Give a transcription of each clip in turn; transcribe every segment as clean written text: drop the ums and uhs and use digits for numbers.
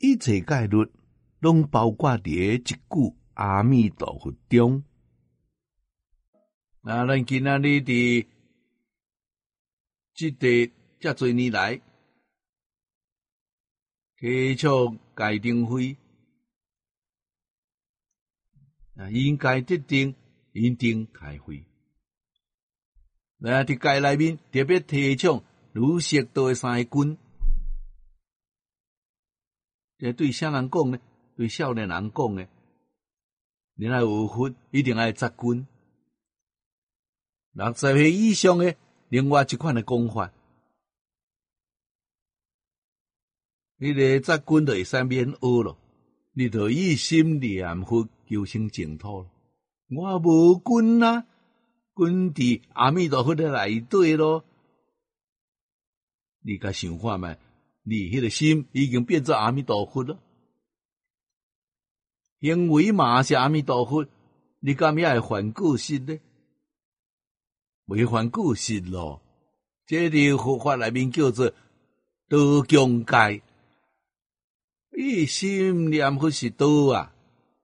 一切戒律拢包括伫一句阿弥陀佛中。那咱今仔日伫即个遮侪年来，提倡戒定慧，应该得定，因定开慧。伫戒内面特别提倡儒释道的三个根。这对啥人讲呢？对少年人讲呢？你爱学佛，一定爱扎根。60岁以上的，另外一款的讲法，你个扎根就会使免学咯。你就以心念佛求生净土咯。我无根啊，根伫阿弥陀佛的内底咯。你甲想看觅？你迄个心已经变做阿弥陀佛了，行为嘛是阿弥陀佛，你敢也会犯过失呢？袂犯过失咯，这伫佛法内面叫做道强戒。伊心念佛是道啊，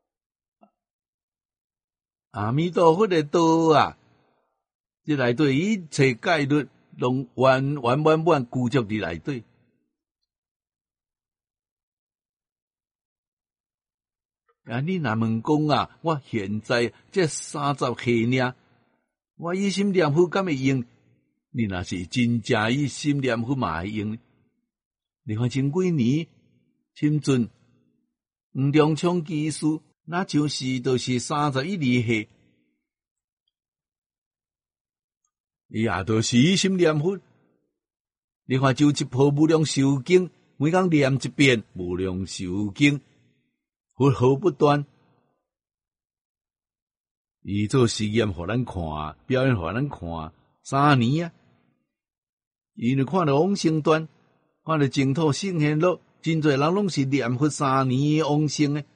阿弥陀佛的道啊，这内底一切戒律拢完具足伫内底。你若问讲啊，我现在这30岁尔，我以心念佛敢会用？你若是真正以心念佛嘛会用。你看前几年，深圳黄忠昌技师，那就是31、2岁，伊也就是以心念佛。你看就一部无量寿经，每工念一遍无量寿经。佛号不断，伊做实验互咱看，表演互咱看3年啊。伊就看到往生段，看到净土圣贤录，真侪人拢是念佛3年往生诶。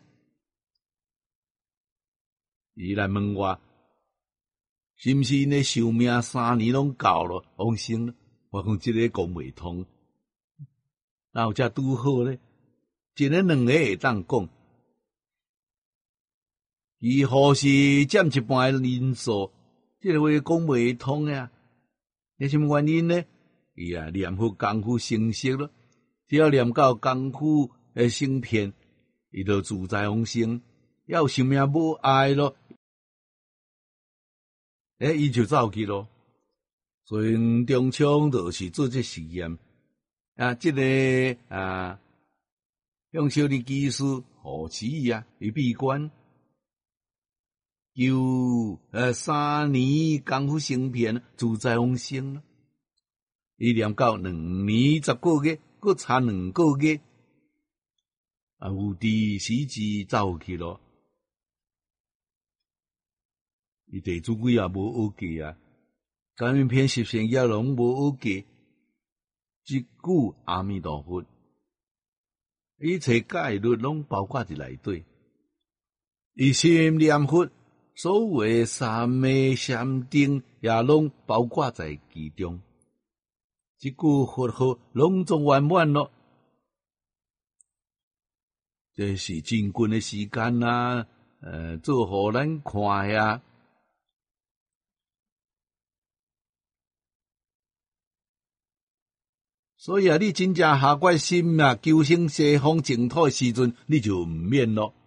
伊来问我，是毋是因诶寿命3年拢到了往生了？我讲这个讲袂通，哪有遮拄好咧？一个2个会当讲。伊护士占一半的人数，这个话讲袂通呀。是什么原因呢？伊啊念佛功夫成熟了，只要念到功夫的成片，伊就自在往生。要生命无碍咯，伊就走去咯。所以黄忠昌就是做这实验啊，这个向小的技师护持啊，伊闭关。求3年功夫成片，自在往生了。伊念到2年10个月，搁差2个月，有地时至走去咯。伊地主鬼也无学过啊，感应篇10善业拢无学过，一句阿弥陀佛，一切戒律拢包括伫内底。伊心念佛。所谓三昧禅定也拢包括在其中，即句佛号拢总圆满咯。这是真近的时间啊，做互咱看呀。所以啊，你真正下决心啊，求生西方净土的时阵，你就毋免咯。